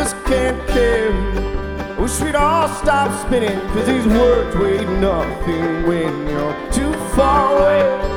just can't carry. Wish we'd all stop spinning, 'cause these words weigh nothing when you're too far away.